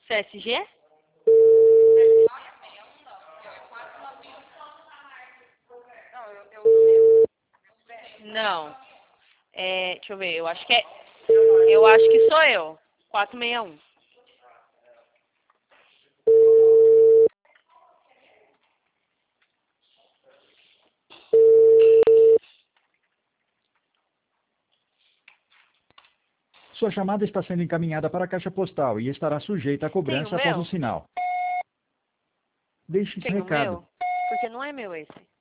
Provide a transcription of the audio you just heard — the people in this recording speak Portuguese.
CSG? Não. Deixa eu ver, eu acho que é. Eu acho que sou eu. 461. Sua chamada está sendo encaminhada para a caixa postal e estará sujeita a Tem o cobrança após o meu? sinal. Deixe esse Tem o recado. meu? Porque não é meu esse.